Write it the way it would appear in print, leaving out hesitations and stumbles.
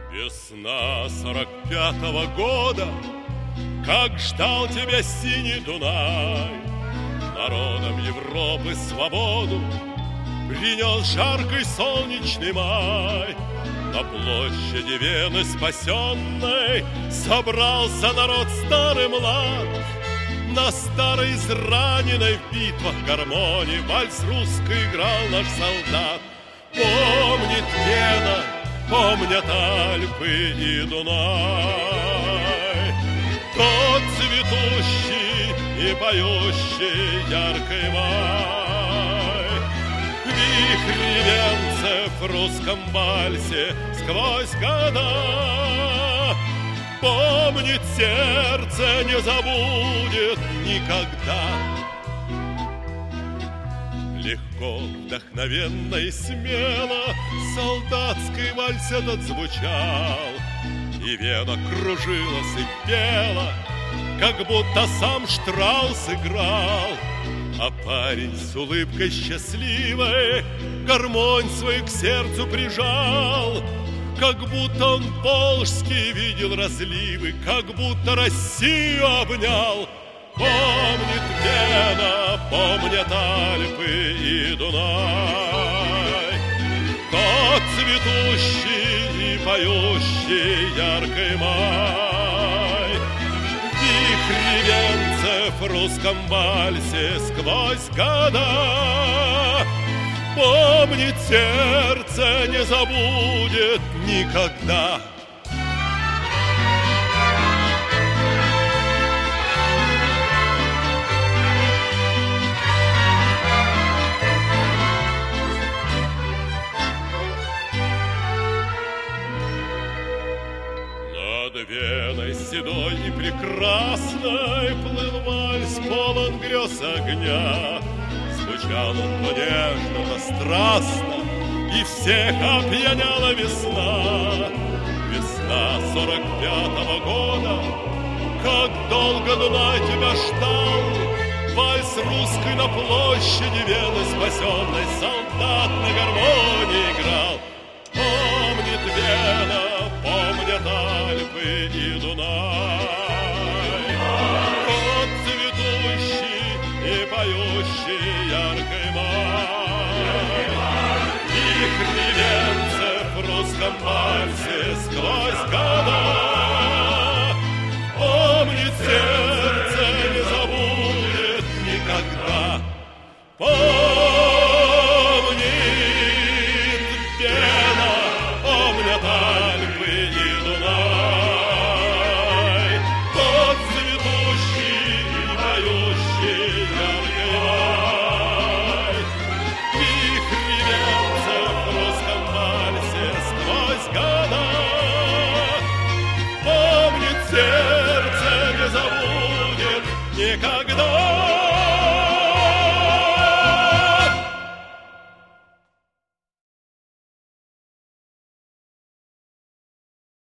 Весна 45-го года, как ждал тебя синий Дунай, народом Европы свободу принес жаркий солнечный май. На площади Вены спасенной собрался народ старый млад. На старой израненной в битвах гармонии вальс русский играл наш солдат. Помнит Вена, помнят Альпы и Дунай, тот цветущий и поющий яркий май. Вихрь венцев в русском вальсе сквозь года помнит сердце, не забудет никогда. Легко, вдохновенно и смело солдатский вальс этот звучал, и Вена кружилась и пела, как будто сам Штраус играл. А парень с улыбкой счастливой гармонь свою к сердцу прижал, как будто он волжский видел разливы, как будто Россию обнял. Помнит Вена, помнят Альпы и Дунай, тот цветущий и поющий яркий май. Вихрь венцев в русском вальсе сквозь года помнит сердце, не забудет никогда. Над Веной седой и прекрасной плыл вальс, полон грез огня. Звучал он то нежно, то страстно, и всех опьяняла весна. Весна 45-го года, как долго Дунай тебя ждал. Вальс русский на площади Вены спасенной солдат на гармонии играл. Помнит Вена, помнят Альпы и Дунай, тот цветущий и поющий яркий май. Вихрь венцев в русском вальсе сквозь года помнит сердце, не забудет никогда. Помнит Вена, помнят Альпы и Дунай, тот цветущий и поющий яркий май. Вихрь венцев в русском вальсе сквозь года помнит сердце, не забудет никогда.